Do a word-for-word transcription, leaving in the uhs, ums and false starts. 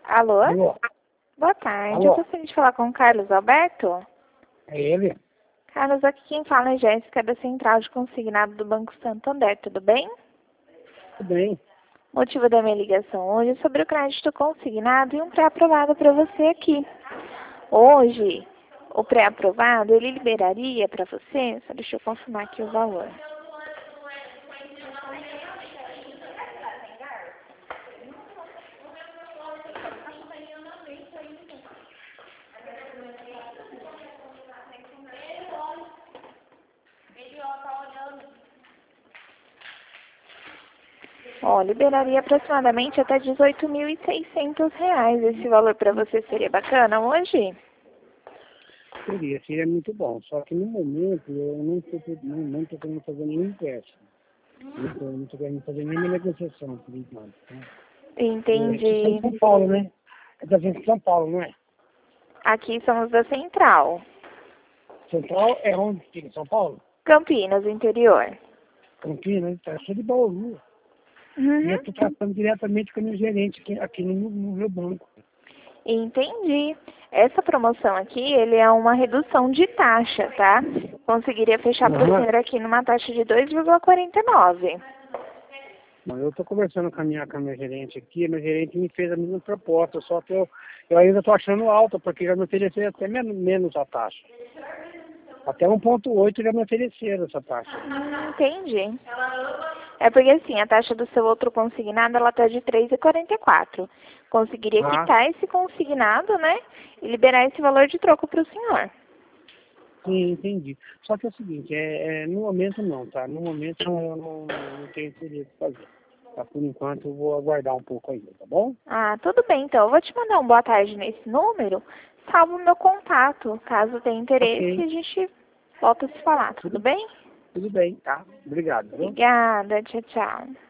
Alô? Alô? Boa tarde. Alô? Eu gostaria de falar com o Carlos Alberto. É ele? Carlos, aqui quem fala é Jéssica da Central de Consignado do Banco Santander, tudo bem? Tudo bem. O motivo da minha ligação hoje é sobre o crédito consignado e um pré-aprovado para você aqui. Hoje, o pré-aprovado, ele liberaria para você, só deixa eu confirmar aqui o valor. Ó, liberaria aproximadamente até dezoito mil e seiscentos reais. Esse valor para você seria bacana hoje? Seria, seria muito bom. Só que no momento eu não estou não, não tô querendo fazer nenhum empréstimo. Não estou não tô querendo fazer nenhuma negociação por enquanto. Tá? É, aqui Entendi. em São Paulo, né? É da gente de São Paulo, não é? Aqui somos da Central. Central é onde fica São Paulo? Campinas, interior. Campinas, tá cheio de Bauru. E eu Uhum. estou tratando diretamente com o meu gerente aqui, aqui no, no meu banco. Entendi. Essa promoção aqui, ele é uma redução de taxa, tá? Conseguiria fechar para o Aham. senhor aqui numa taxa de dois vírgula quarenta e nove. Mas eu estou conversando com a, minha, com a minha gerente aqui, a minha gerente me fez a mesma proposta, só que eu, eu ainda estou achando alta, porque já me ofereceram até menos, menos a taxa. Até um ponto oito já me ofereceram essa taxa. Hum, entendi. É porque assim, a taxa do seu outro consignado, ela tá de três vírgula quarenta e quatro. Conseguiria Ah, quitar esse consignado, né? E liberar esse valor de troco para o senhor. sim, entendi. Só que é o seguinte, é, é, no momento não, tá? No momento eu não, não tenho interesse em fazer. Tá? Por enquanto eu vou aguardar um pouco ainda, tá bom? Ah, tudo bem, então. Eu vou te mandar um boa tarde nesse número. Salvo o meu contato. Caso tenha interesse, Ok, a gente volta a se falar. Tudo tudo, bem? tudo bem, tá? Obrigado, viu? Obrigada. Tchau, tchau.